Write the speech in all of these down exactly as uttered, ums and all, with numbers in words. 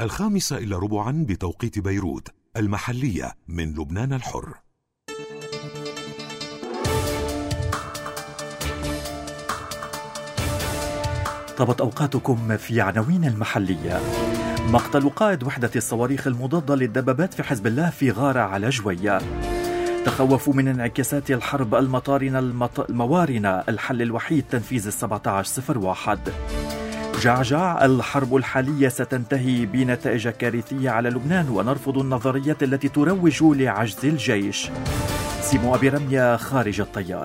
الخامسة إلا ربعا بتوقيت بيروت المحلية من لبنان الحر. طابت أوقاتكم في عناوين المحلية. مقتل قائد وحدة الصواريخ المضادة للدبابات في حزب الله في غارة على جوية. تخوفوا من انعكاسات الحرب المطارنة المط... الموارنة، الحل الوحيد تنفيذ السبعة عشر صفر واحد. جعجع، الحرب الحالية ستنتهي بنتائج كارثية على لبنان ونرفض النظريات التي تروج لعجز الجيش. سيمو أبي رمية خارج الطيار.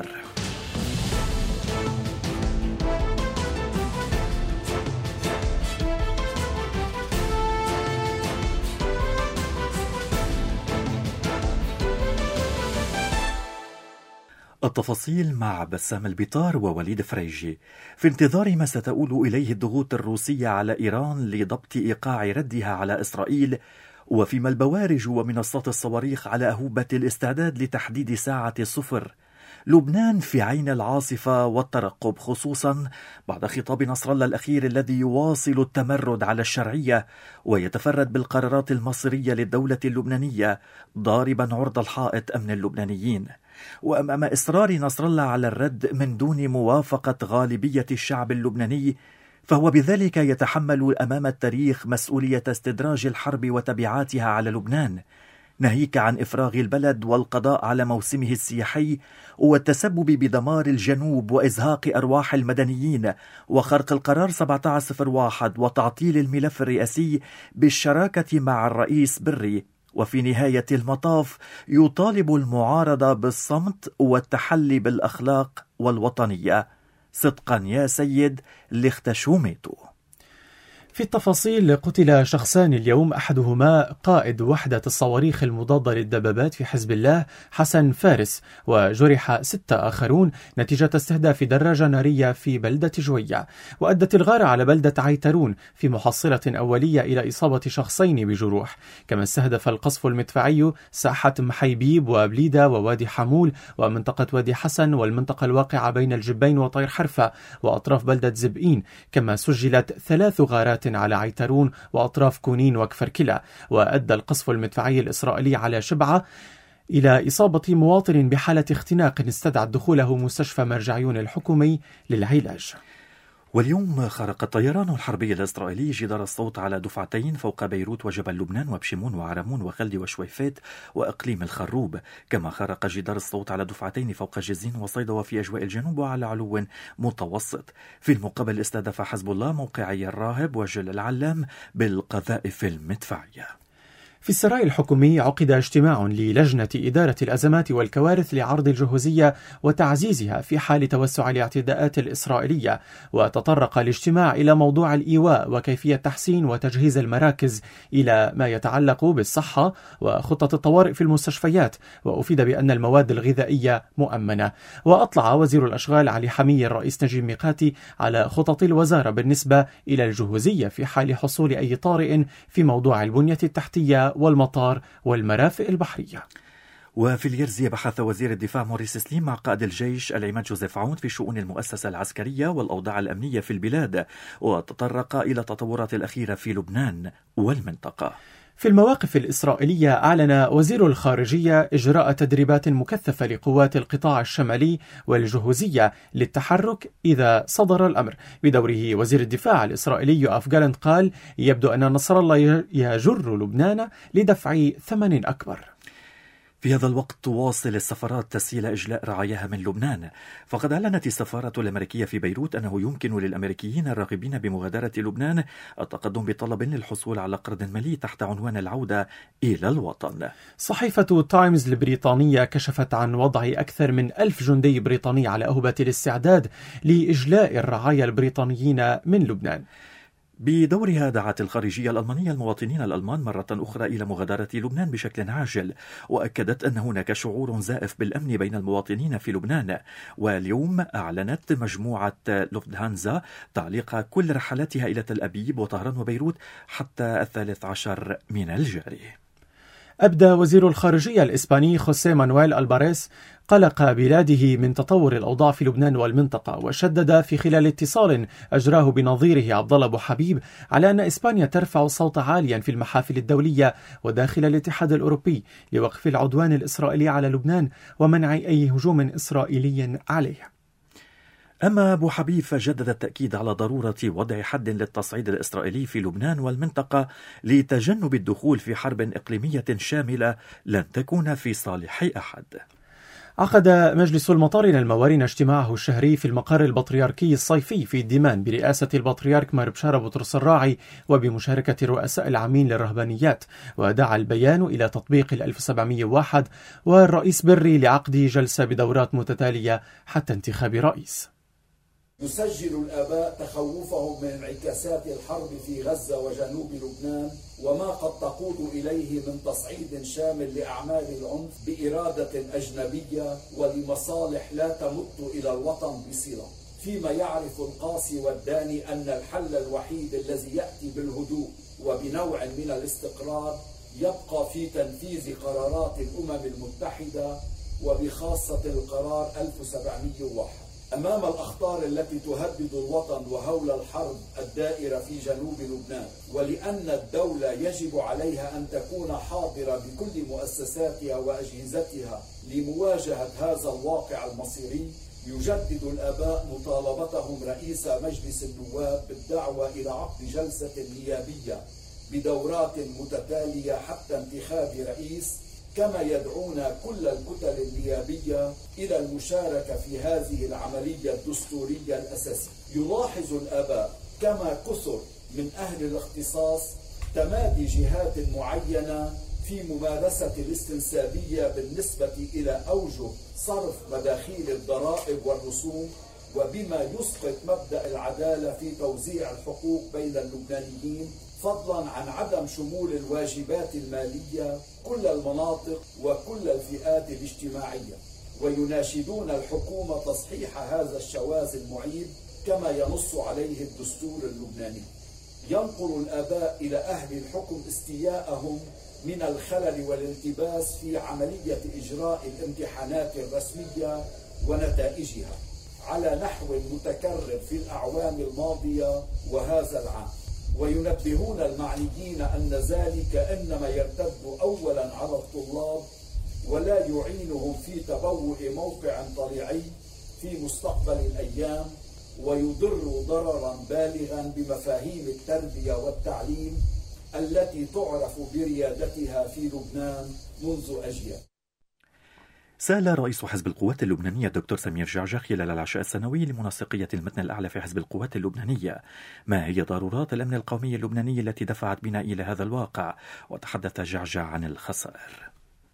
التفاصيل مع بسام البطار ووليد فريجي. في انتظار ما ستؤول إليه الضغوط الروسية على إيران لضبط إيقاع ردها على إسرائيل، وفيما البوارج ومنصات الصواريخ على أهوبة الاستعداد لتحديد ساعة صفر، لبنان في عين العاصفة والترقب، خصوصا بعد خطاب نصر الله الأخير الذي يواصل التمرد على الشرعية ويتفرد بالقرارات المصيرية للدولة اللبنانية، ضاربا عرض الحائط أمن اللبنانيين. وأمام إصرار نصر الله على الرد من دون موافقة غالبية الشعب اللبناني، فهو بذلك يتحمل أمام التاريخ مسؤولية استدراج الحرب وتبعاتها على لبنان، ناهيك عن إفراغ البلد والقضاء على موسمه السياحي والتسبب بدمار الجنوب وإزهاق أرواح المدنيين وخرق القرار سبعة عشر صفر واحد وتعطيل الملف الرئاسي بالشراكة مع الرئيس بري. وفي نهاية المطاف يطالب المعارضة بالصمت والتحلي بالأخلاق والوطنية. صدقا يا سيد لاختشوميتو. في التفاصيل، قتل شخصان اليوم، أحدهما قائد وحدة الصواريخ المضادة للدبابات في حزب الله حسن فارس، وجرح ستة آخرون نتيجة استهداف دراجة نارية في بلدة جوية. وأدت الغارة على بلدة عيترون في محصلة أولية إلى إصابة شخصين بجروح. كما استهدف القصف المدفعي ساحة محيبيب وبليدة ووادي حمول ومنطقة وادي حسن والمنطقة الواقعة بين الجبين وطير حرفة وأطراف بلدة زبئين. كما سجلت ثلاث غارات على عيترون وأطراف كونين وكفر كلا. وأدى القصف المدفعي الإسرائيلي على شبعة إلى إصابة مواطن بحالة اختناق استدعت دخوله مستشفى مرجعيون الحكومي للعلاج. واليوم خرق الطيران الحربي الإسرائيلي جدار الصوت على دفعتين فوق بيروت وجبل لبنان وبشمون وعرمون وخلد وشويفات وإقليم الخروب. كما خرق جدار الصوت على دفعتين فوق جزين وصيدا وفي أجواء الجنوب وعلى علو متوسط. في المقابل استهدف حزب الله موقعي الراهب وجل العلام بالقذائف المدفعية. في السراي الحكومي عقد اجتماع للجنة إدارة الأزمات والكوارث لعرض الجهوزية وتعزيزها في حال توسع الاعتداءات الإسرائيلية. وتطرق الاجتماع إلى موضوع الإيواء وكيفية تحسين وتجهيز المراكز إلى ما يتعلق بالصحة وخطة الطوارئ في المستشفيات. وأفيد بأن المواد الغذائية مؤمنة. وأطلع وزير الأشغال علي حمية الرئيس نجيب ميقاتي على خطط الوزارة بالنسبة إلى الجهوزية في حال حصول أي طارئ في موضوع البنية التحتية والمطار والمرافق البحرية. وفي اليرزية بحث وزير الدفاع موريس سليم مع قائد الجيش العماد جوزيف عون في شؤون المؤسسة العسكرية والأوضاع الأمنية في البلاد، وتطرق إلى التطورات الأخيرة في لبنان والمنطقة. في المواقف الإسرائيلية، أعلن وزير الخارجية إجراء تدريبات مكثفة لقوات القطاع الشمالي والجهوزية للتحرك إذا صدر الأمر. بدوره وزير الدفاع الإسرائيلي يوآف جالنت قال: يبدو أن نصر الله يجر لبنان لدفع ثمن أكبر. في هذا الوقت تواصل السفارات تسهيل إجلاء رعاياها من لبنان، فقد أعلنت السفارة الأمريكية في بيروت أنه يمكن للأمريكيين الراغبين بمغادرة لبنان التقدم بطلب للحصول على قرض مالي تحت عنوان العودة إلى الوطن. صحيفة تايمز البريطانية كشفت عن وضع أكثر من ألف جندي بريطاني على أهبة الاستعداد لإجلاء الرعايا البريطانيين من لبنان. بدورها دعت الخارجية الألمانية المواطنين الألمان مرة أخرى إلى مغادرة لبنان بشكل عاجل، وأكدت أن هناك شعور زائف بالأمن بين المواطنين في لبنان. واليوم أعلنت مجموعة لوفتهانزا تعليق كل رحلاتها إلى تل أبيب وطهران وبيروت حتى الثالث عشر من الجاري. أبدى وزير الخارجية الإسباني خوسيه مانويل ألباريس قلق بلاده من تطور الأوضاع في لبنان والمنطقة، وشدد في خلال اتصال أجراه بنظيره عبد الله أبو حبيب على أن إسبانيا ترفع الصوت عاليا في المحافل الدولية وداخل الاتحاد الأوروبي لوقف العدوان الإسرائيلي على لبنان ومنع أي هجوم إسرائيلي عليه. أما أبو حبيب فجدد التأكيد على ضرورة وضع حد للتصعيد الإسرائيلي في لبنان والمنطقة لتجنب الدخول في حرب إقليمية شاملة لن تكون في صالح أحد. عقد مجلس المطارين الموارين اجتماعه الشهري في المقر البطريركي الصيفي في الدمام برئاسة البطريرك مار بشارة بطرس الراعي وبمشاركة الرؤساء العامين للرهبانيات، ودعا البيان إلى تطبيق ال ألف وسبعمئة وواحد والرئيس بري لعقد جلسة بدورات متتالية حتى انتخاب رئيس. يسجل الآباء تخوفهم من انعكاسات الحرب في غزة وجنوب لبنان وما قد تقود إليه من تصعيد شامل لأعمال العنف بإرادة أجنبية ولمصالح لا تمت إلى الوطن بصلة، فيما يعرف القاسي والداني أن الحل الوحيد الذي يأتي بالهدوء وبنوع من الاستقرار يبقى في تنفيذ قرارات الأمم المتحدة وبخاصة القرار ألف وسبعمئة وواحد. أمام الأخطار التي تهدد الوطن وهول الحرب الدائرة في جنوب لبنان، ولأن الدولة يجب عليها أن تكون حاضرة بكل مؤسساتها وأجهزتها لمواجهة هذا الواقع المصيري، يجدد الآباء مطالبتهم رئيس مجلس النواب بالدعوة إلى عقد جلسة نيابية بدورات متتالية حتى انتخاب رئيس، كما يدعون كل الكتل النيابية إلى المشاركة في هذه العملية الدستورية الأساسية. يلاحظ الآباء كما كثر من أهل الاختصاص تمادي جهات معينة في ممارسة الاستنسابية بالنسبة إلى أوجه صرف مداخيل الضرائب والرسوم، وبما يسقط مبدأ العدالة في توزيع الحقوق بين اللبنانيين، فضلا عن عدم شمول الواجبات المالية كل المناطق وكل الفئات الاجتماعية، ويناشدون الحكومة تصحيح هذا الشواذ المعيب كما ينص عليه الدستور اللبناني. ينقل الآباء إلى أهل الحكم استياءهم من الخلل والالتباس في عملية إجراء الامتحانات الرسمية ونتائجها على نحو متكرر في الأعوام الماضية وهذا العام، وينبهون المعنيين أن ذلك إنما يرتد أولا على الطلاب ولا يعينهم في تبوء موقع طليعي في مستقبل الأيام، ويضر ضررا بالغا بمفاهيم التربية والتعليم التي تعرف بريادتها في لبنان منذ أجيال. سأل رئيس حزب القوات اللبنانية الدكتور سمير جعجع خلال العشاء السنوي لمنسقية المتن الأعلى في حزب القوات اللبنانية ما هي ضرورات الأمن القومي اللبناني التي دفعت بنا إلى هذا الواقع، وتحدث جعجع عن الخسائر.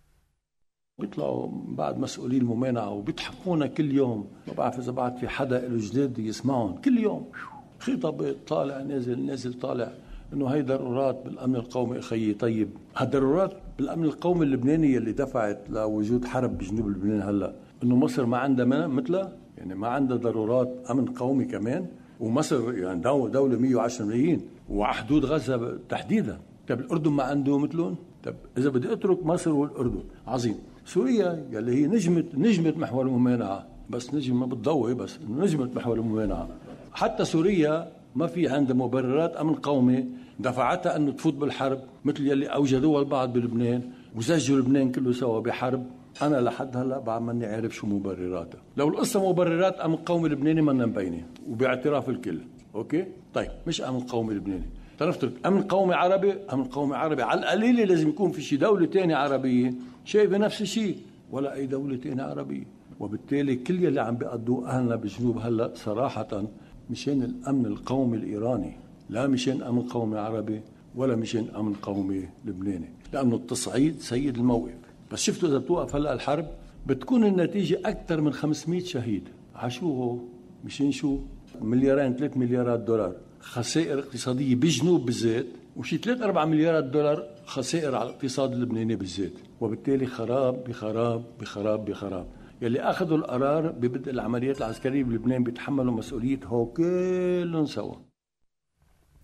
بيطلعوا بعد مسؤولين الممانعة وبيضحكونا كل يوم، ما بعرف إذا بعد في حدا له جديد يسمعهم كل يوم خطاب طالع نازل نازل طالع إنه هي ضرورات بالأمن القومي. أخي طيب، هالضرورات بالأمن القومي اللبناني اللي دفعت لوجود حرب بجنوب لبنان هلا، إنه مصر ما عندها مثلها، يعني ما عندها ضرورات أمن قومي كمان، ومصر يعني دولة مئة وعشرة ملايين وحدود غزة تحديدا. طب الأردن ما عنده مثلهم؟ طب إذا بدي أترك مصر والأردن عظيم. سوريا يلي هي نجمت نجمت محور الممانعة، بس نجم ما بتضوي، بس نجمت محور الممانعة. حتى سوريا ما في عندها مبررات أمن قومي دفعتها أنه تفوت بالحرب مثل يلي أوجدوها البعض بلبنان وزجوا لبنان كله سوا بحرب. أنا لحد هلا بعد ماني عارف شو مبرراتها. لو القصة مبررات أمن قومي لبناني منا مبينة وباعتراف الكل. أوكي؟ طيب مش أمن قومي لبناني، تنفترض أمن قومي عربي. أمن قومي عربي على القليلة لازم يكون في شي دولة تانية عربية شايفة نفس الشيء، ولا أي دولة تانية عربية. وبالتالي كل يلي عم بيقضوه أهلنا بجنوب هلا صراحة مشان الأمن القومي الإيراني، لا مشان أمن قومي عربي ولا مشان أمن قومي لبناني، لأنه التصعيد سيد الموقف. بس شفتوا إذا بتوقف هلا الحرب بتكون النتيجة أكثر من خمسمئة شهيد. عشو هو؟ مشان شو؟ مليارين ثلاث مليارات دولار خسائر اقتصادية بجنوب بالذات، وشي ثلاث أربع مليارات دولار خسائر على الاقتصاد اللبناني بالذات. وبالتالي خراب بخراب بخراب بخراب. يلي أخذوا القرار ببدء العمليات العسكرية بلبنان بيتحملوا مسؤولية هو كلهم سوا.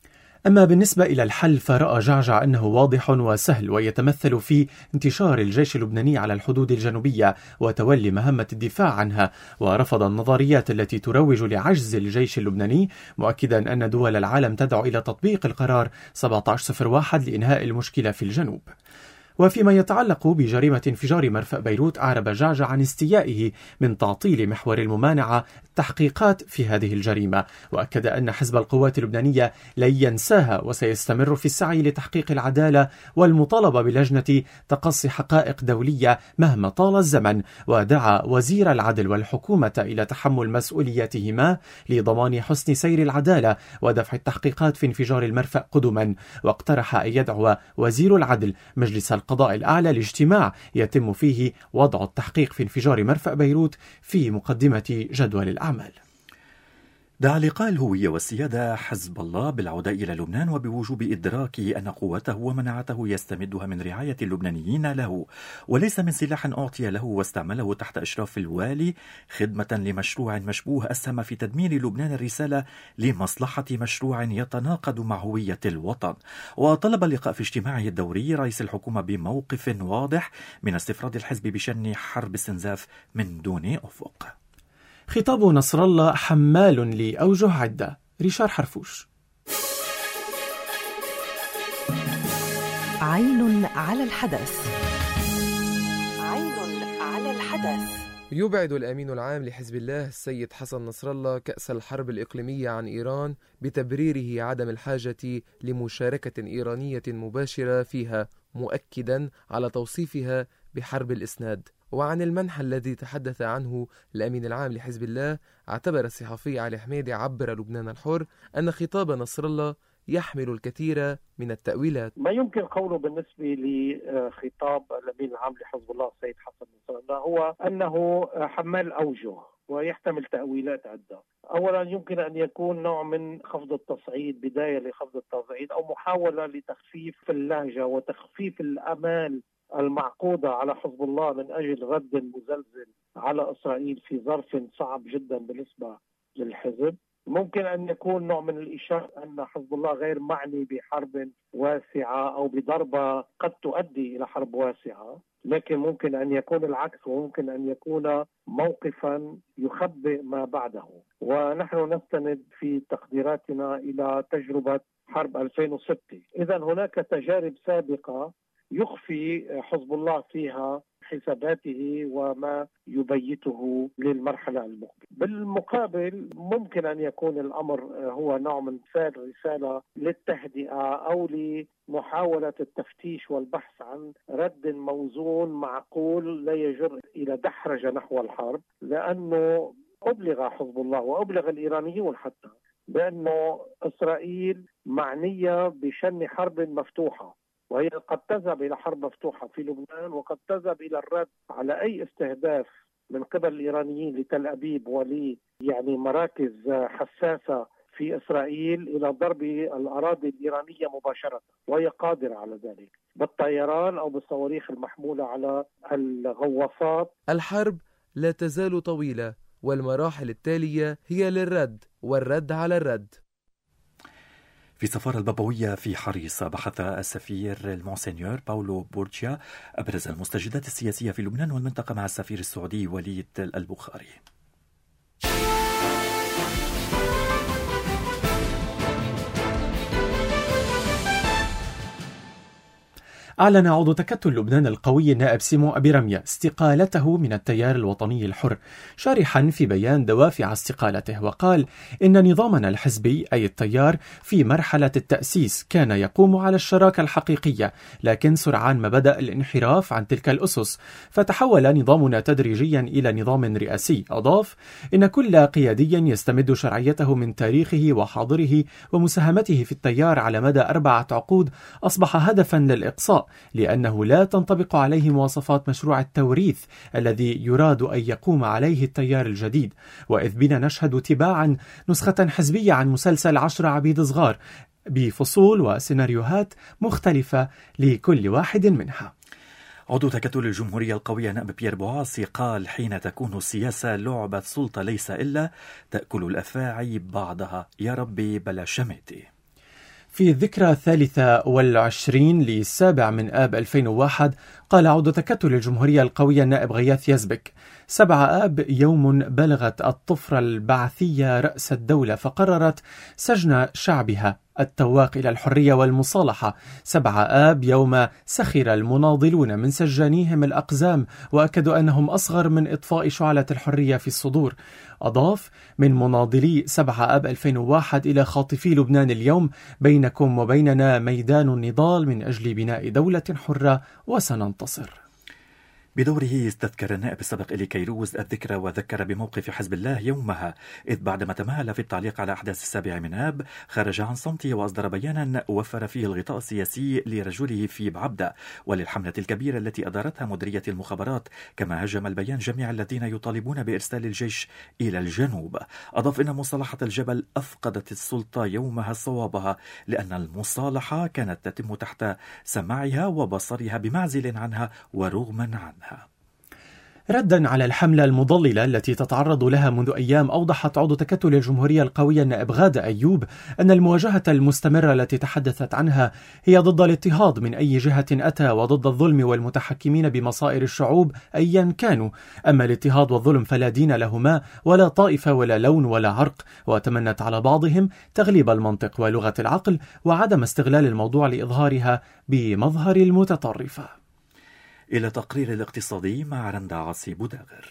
أما بالنسبة إلى الحل فرأى جعجع أنه واضح وسهل، ويتمثل في انتشار الجيش اللبناني على الحدود الجنوبية وتولي مهمة الدفاع عنها، ورفض النظريات التي تروج لعجز الجيش اللبناني، مؤكدا أن دول العالم تدعو إلى تطبيق القرار سبعة عشر صفر واحد لإنهاء المشكلة في الجنوب. وفيما يتعلق بجريمة انفجار مرفأ بيروت، أعرب جعجع عن استيائه من تعطيل محور الممانعة التحقيقات في هذه الجريمة، وأكد أن حزب القوات اللبنانية لن ينساها وسيستمر في السعي لتحقيق العدالة والمطالبة بلجنة تقصي حقائق دولية مهما طال الزمن، ودعا وزير العدل والحكومة إلى تحمل مسؤولياتهما لضمان حسن سير العدالة ودفع التحقيقات في انفجار المرفأ قدما، واقترح أن يدعو وزير العدل مجلس القضاء الأعلى لاجتماع يتم فيه وضع التحقيق في انفجار مرفأ بيروت في مقدمة جدول الأعمال. دعا لقاء الهوية والسيادة حزب الله بالعودة إلى لبنان وبوجوب إدراك أن قوته ومناعته يستمدها من رعاية اللبنانيين له وليس من سلاح أعطي له واستعمله تحت إشراف الوالي خدمة لمشروع مشبوه أسهم في تدمير لبنان الرسالة لمصلحة مشروع يتناقض مع هوية الوطن. وطلب اللقاء في اجتماعه الدوري رئيس الحكومة بموقف واضح من استفراد الحزب بشن حرب استنزاف من دون أفق. خطاب نصر الله حمال لأوجه عدة. ريشار حرفوش. عين على الحدث. عين على الحدث. يبعد الأمين العام لحزب الله السيد حسن نصر الله كأس الحرب الإقليمية عن إيران بتبريره عدم الحاجة لمشاركة إيرانية مباشرة فيها، مؤكدا على توصيفها بحرب الإسناد. وعن المنح الذي تحدث عنه الأمين العام لحزب الله، اعتبر الصحفي علي حميدي عبر لبنان الحر أن خطاب نصر الله يحمل الكثير من التأويلات. ما يمكن قوله بالنسبة لخطاب الأمين العام لحزب الله السيد حسن نصر الله هو أنه حمال أوجه ويحتمل تأويلات عدة. أولا يمكن أن يكون نوع من خفض التصعيد، بداية لخفض التصعيد أو محاولة لتخفيف اللهجة وتخفيف الأمال المعقودة على حزب الله من أجل رد مزلزل على إسرائيل في ظرف صعب جدا بالنسبة للحزب. ممكن أن يكون نوع من الإشارة أن حزب الله غير معني بحرب واسعة أو بضربة قد تؤدي إلى حرب واسعة، لكن ممكن أن يكون العكس، وممكن أن يكون موقفا يخبئ ما بعده. ونحن نستند في تقديراتنا إلى تجربة حرب ألفين وستة. إذا هناك تجارب سابقة يخفي حزب الله فيها حساباته وما يبيته للمرحلة المقبلة. بالمقابل ممكن أن يكون الأمر هو نوع من إرسال رسالة للتهدئة أو لمحاولة التفتيش والبحث عن رد موزون معقول لا يجر إلى دحرجة نحو الحرب، لأنه أبلغ حزب الله وأبلغ الإيرانيون حتى بأنه إسرائيل معنية بشن حرب مفتوحة، وهي قد تذهب إلى حرب مفتوحة في لبنان، وقد تذهب إلى الرد على أي استهداف من قبل الإيرانيين لتل أبيب ولي يعني مراكز حساسة في إسرائيل إلى ضرب الأراضي الإيرانية مباشرة، وهي قادرة على ذلك بالطيران أو بالصواريخ المحمولة على الغواصات. الحرب لا تزال طويلة، والمراحل التالية هي للرد والرد على الرد. في السفارة البابوية في حريص بحث السفير المونسينيور باولو بورجيا أبرز المستجدات السياسية في لبنان والمنطقة مع السفير السعودي وليد البخاري. أعلن عضو تكتل لبنان القوي النائب سيمو أبي رمية استقالته من التيار الوطني الحر، شارحا في بيان دوافع استقالته، وقال إن نظامنا الحزبي أي التيار في مرحلة التأسيس كان يقوم على الشراكة الحقيقية، لكن سرعان ما بدأ الانحراف عن تلك الأسس فتحول نظامنا تدريجيا إلى نظام رئاسي. أضاف إن كل قيادي يستمد شرعيته من تاريخه وحاضره ومساهمته في التيار على مدى أربعة عقود أصبح هدفا للإقصاء، لأنه لا تنطبق عليه مواصفات مشروع التوريث الذي يراد أن يقوم عليه التيار الجديد. وإذ بنا نشهد تباعا نسخة حزبية عن مسلسل عشرة عبيد صغار بفصول وسيناريوهات مختلفة لكل واحد منها. عضو تكتل الجمهورية القوية نائب بيير بوعاصي قال حين تكون السياسة لعبة سلطة ليس إلا تأكل الأفاعي بعضها، يا ربي بلا شماتي. في الذكرى الثالثة والعشرين للسابع من آب ألفين وواحد قال عضو تكتل الجمهورية القوية النائب غياث يزبك: سبعة آب يوم بلغت الطفرة البعثية رأس الدولة فقررت سجن شعبها التواق إلى الحرية والمصالحة. سبعة آب يوم سخر المناضلون من سجانيهم الأقزام وأكدوا أنهم أصغر من إطفاء شعلة الحرية في الصدور. أضاف: من مناضلي سبعة آب ألفين وواحد إلى خاطفي لبنان اليوم، بينكم وبيننا ميدان النضال من أجل بناء دولة حرة وسننتصر. بدوره استذكر النائب السابق إلي كيروز الذكرى وذكر بموقف حزب الله يومها، إذ بعدما تمهل في التعليق على أحداث السابع من آب خرج عن صمته وأصدر بيانا وفر فيه الغطاء السياسي لرجله في بعبدة وللحملة الكبيرة التي أدارتها مديرية المخابرات، كما هجم البيان جميع الذين يطالبون بإرسال الجيش إلى الجنوب. أضاف إن مصالحة الجبل أفقدت السلطة يومها صوابها، لأن المصالحة كانت تتم تحت سماعها وبصرها بمعزل عنها ورغما عنها. ردا على الحملة المضللة التي تتعرض لها منذ أيام، أوضحت عضو تكتل الجمهورية القوية النائب غادة أيوب أن المواجهة المستمرة التي تحدثت عنها هي ضد الاضطهاد من أي جهة أتى وضد الظلم والمتحكمين بمصائر الشعوب أيا كانوا. أما الاضطهاد والظلم فلا دين لهما ولا طائفة ولا لون ولا عرق، وتمنت على بعضهم تغليب المنطق ولغة العقل وعدم استغلال الموضوع لإظهارها بمظهر المتطرفة. إلى تقرير الاقتصادي مع رندا عاصي بوداغر.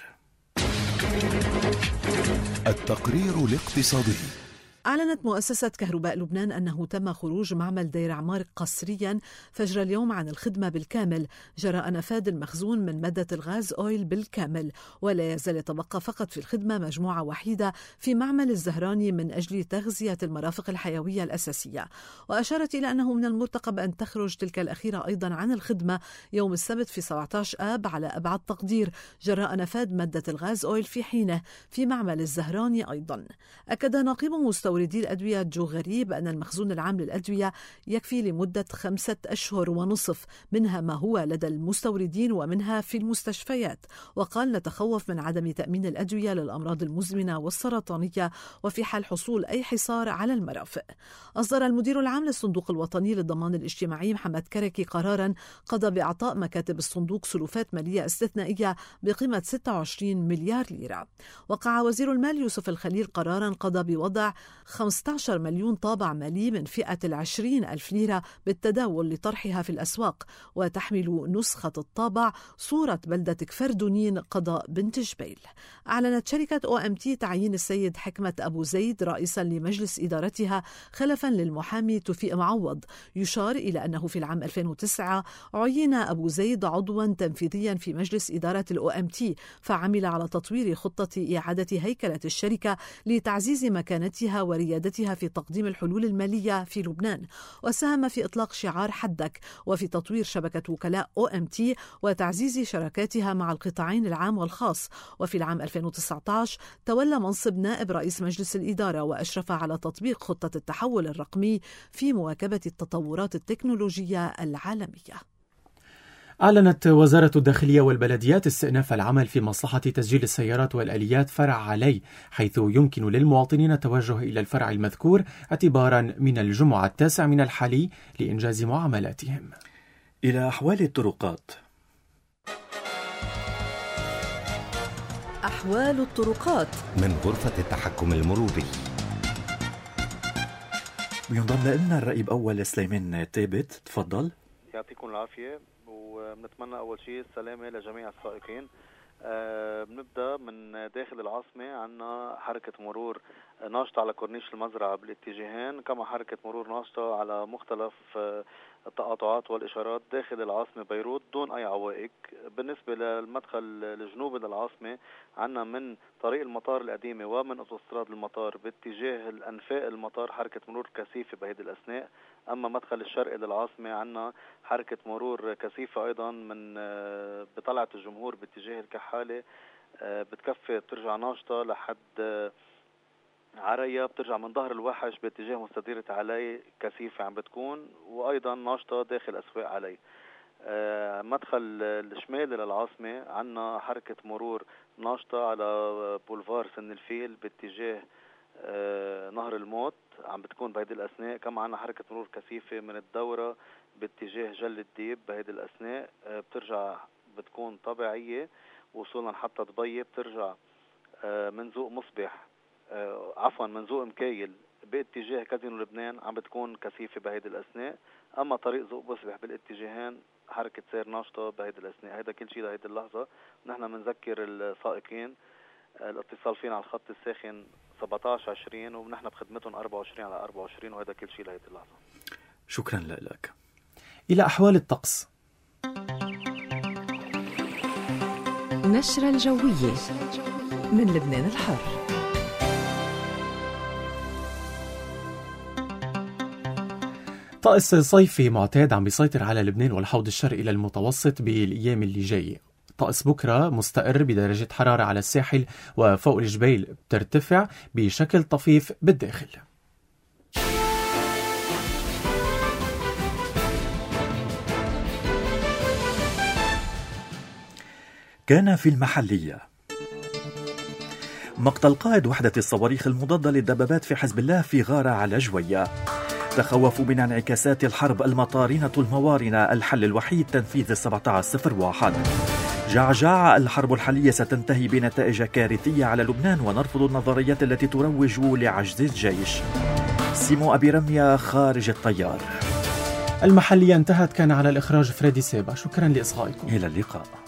التقرير الاقتصادي. أعلنت مؤسسة كهرباء لبنان أنه تم خروج معمل دير عمار قسريا فجر اليوم عن الخدمة بالكامل جراء نفاذ المخزون من مادة الغاز أويل بالكامل، ولا يزال يتبقى فقط في الخدمة مجموعة وحيدة في معمل الزهراني من أجل تغذية المرافق الحيوية الأساسية. وأشارت إلى أنه من المرتقب أن تخرج تلك الأخيرة أيضا عن الخدمة يوم السبت في سبعة عشر آب على أبعد تقدير جراء نفاذ مادة الغاز أويل في حينه في معمل الزهراني أيضا. أكد نقيب مستوردي الأدوية جو غريب أن المخزون العام للأدوية يكفي لمدة خمسة أشهر ونصف، منها ما هو لدى المستوردين ومنها في المستشفيات. وقال: نتخوف من عدم تأمين الأدوية للأمراض المزمنة والسرطانية وفي حال حصول أي حصار على المرافق. أصدر المدير العام للصندوق الوطني للضمان الاجتماعي محمد كركي قرارا قضى بإعطاء مكاتب الصندوق سلوفات مالية استثنائية بقيمة ستة وعشرين مليار ليرة. وقع وزير المال يوسف الخليل قرارا قضى بوضع خمسة عشر مليون طابع مالي من فئة العشرين ألف ليرة بالتداول لطرحها في الأسواق، وتحمل نسخة الطابع صورة بلدة كفردونين قضاء بنت جبيل. أعلنت شركة أو أم تي تعيين السيد حكمة أبو زيد رئيسا لمجلس إدارتها خلفا للمحامي توفيق معوض. يشار إلى أنه في العام ألفين وتسعة عين أبو زيد عضوا تنفيذيا في مجلس إدارة الأو أم تي، فعمل على تطوير خطة إعادة هيكلة الشركة لتعزيز مكانتها وريادتها في تقديم الحلول المالية في لبنان، وساهم في إطلاق شعار حدك وفي تطوير شبكة وكلاء أو أم تي وتعزيز شراكاتها مع القطاعين العام والخاص. وفي العام ألفين وتسعة عشر تولى منصب نائب رئيس مجلس الإدارة وأشرف على تطبيق خطة التحول الرقمي في مواكبة التطورات التكنولوجية العالمية. أعلنت وزارة الداخلية والبلديات استئناف العمل في مصلحة تسجيل السيارات والآليات فرع علي، حيث يمكن للمواطنين التوجه إلى الفرع المذكور اعتبارا من الجمعة التاسع من الحالي لإنجاز معاملاتهم. إلى أحوال الطرقات. أحوال الطرقات من غرفة التحكم المروري. بينضم لنا الرئيب أول سليمان تابت، تفضل. يعطيكم العافية، وبنتمنى أول شيء السلامة لجميع السائقين. أه بنبدأ من داخل العاصمة. عنا حركة مرور ناشطة على كورنيش المزرعة بالاتجاهين، كما حركة مرور ناشطة على مختلف التقاطعات والإشارات داخل العاصمة بيروت دون أي عوائق. بالنسبة للمدخل الجنوبي للعاصمة عنا من طريق المطار القديمة ومن أوتوستراد المطار باتجاه الأنفاق المطار حركة مرور كثيفة بهذه الأثناء. أما مدخل الشرقي للعاصمة عنا حركة مرور كثيفة أيضا من بطلعة الجمهور باتجاه الكحالة، بتكفي بترجع ناشطة لحد عريا، بترجع من ظهر الوحش باتجاه مستديرة علي كثيفة عم بتكون، وأيضا ناشطة داخل أسواق علي. مدخل الشمالي للعاصمة عنا حركة مرور ناشطة على بولفار سن الفيل باتجاه نهر الموت عم بتكون بهيدي الأثناء. كما عنا حركة مرور كثيفة من الدورة باتجاه جل الديب بهيدي الأثناء بترجع بتكون طبيعية، وصولا حتى ضبية بترجع من زوق مصبح عفوا من زوق مكايل باتجاه كازينو لبنان عم بتكون كثيفة بهيدي الأثناء. أما طريق زوق مصبح بالاتجاهين حركة سير ناشطة بهيدي الأثناء. هيدا كل شيء لهيدي اللحظة. نحن بنذكر السائقين الاتصال فينا على الخط الساخن سبعة عشر عشرين ونحن بخدمتهم أربعة وعشرين على أربعة وعشرين، وهذا كل شيء لهيدي اللحظة. شكرا لك. إلى أحوال الطقس. نشرة الجوية من لبنان الحر. طقس صيفي معتاد عم بيسيطر على لبنان والحوض الشرقي للمتوسط بالأيام اللي جاية. طقس بكرة مستقر بدرجة حرارة على الساحل وفوق الجبيل بترتفع بشكل طفيف بالداخل. كان في المحلية مقتل قائد وحدة الصواريخ المضادة للدبابات في حزب الله في غارة على جوية. تخوفوا من انعكاسات الحرب المطارنة الموارنة، الحل الوحيد تنفيذ سبعة عشر صفر واحد. جعجع الحرب الحالية ستنتهي بنتائج كارثية على لبنان ونرفض النظريات التي تروج لعجز الجيش. سيمو أبي رمية خارج الطيار. المحلية انتهت. كان على الإخراج فريدي سيبا. شكرا لإصغائكم. إلى اللقاء.